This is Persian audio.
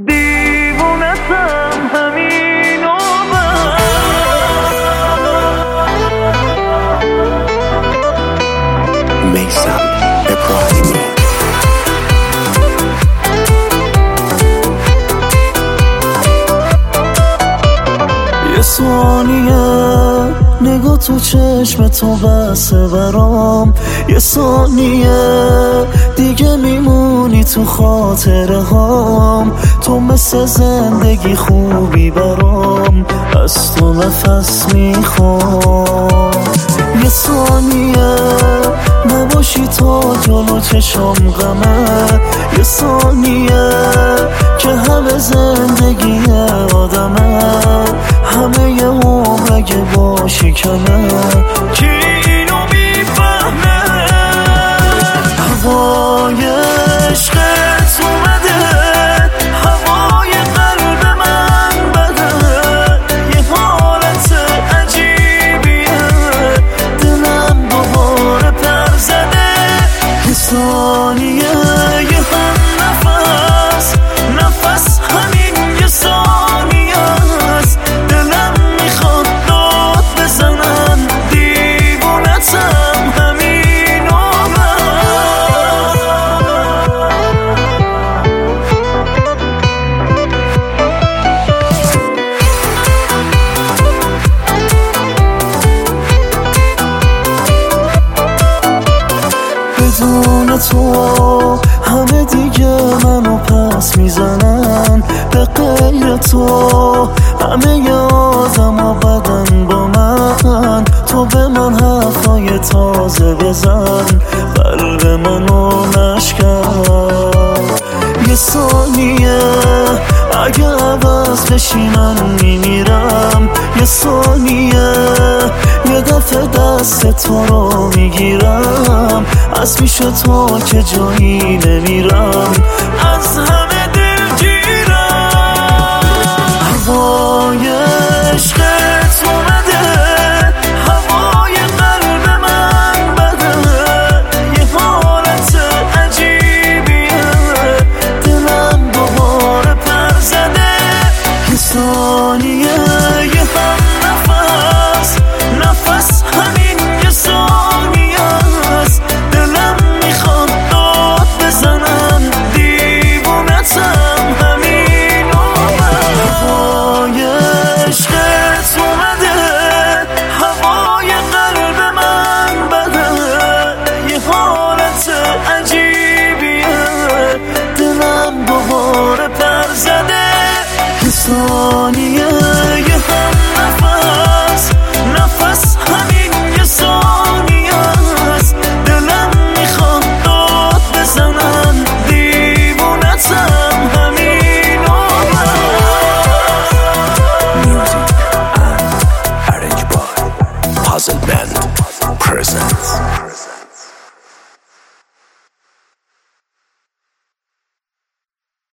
دیوونتم همین عمر. میثم ابراهیمی. یه ثانیه نگاه تو چشم تو بسه برام، یه ثانیه دیگه میمونی تو خاطره هام. تو مثل زندگی خوبی برام، از تو نفس میخوام. یه ثانیه نباشی تا جلو چشم غمه، یه ثانیه که همه زندگی آدمه، همه یه عمر اگه باشی کمه. کی اینو میفهمه؟ هوای عشقت اومده، هوای قلب من بده، یه حالت عجیبیه، دلم دوباره پر زده. یه ثانیه یه هم نفس، نفس همین یه ثانیه است. دلم میخواد داد بزنم، دیوونتم همین عمر. بدون تو همه دیگه منو پس میزنن، به غیر تو همه ی آدم بدن با من. تو به من حرفای تازه بزن، قلب منو نشکن. یه ثانیه اگه عوض بشی من میمیرم، یه ثانیه یه دفعه دست تو رو میگیرم، از پیش تو که جایی نمیرم، از همه دلگیرم. هوای عشقت اومده، هوای قلب من بده، یه حالت عجیبیه، دلم دوباره پر زده. یه ثانیه یه هم نفس، نفس همین یه ثانیه است. دلم میخواد داد بزنم، دیوونتم همین عمر. هوای عشقت اومده، هوای قلب من بده، یه حالت عجیبیه، دلم دوباره پر زده. یه ثانیه یه هم نفس، نفس همین یه ثانیه است. دلم میخواد داد بزنم، دیوونتم همین عمر. Music and arranged by Puzzle Band.